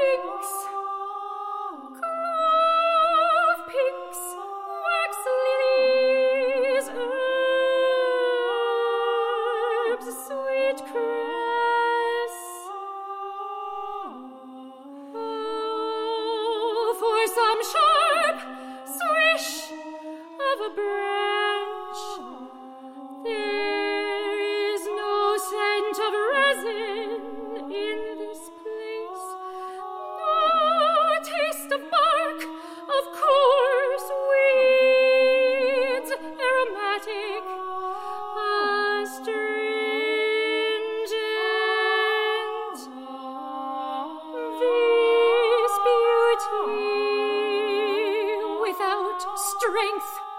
pinks, clove pinks, wax lilies, herbs, sweet cress. Oh, for some sharp swish of a branch. There is no scent of resin in this place, no taste of bark, of coarse weeds, aromatic, astringent. This beauty without strength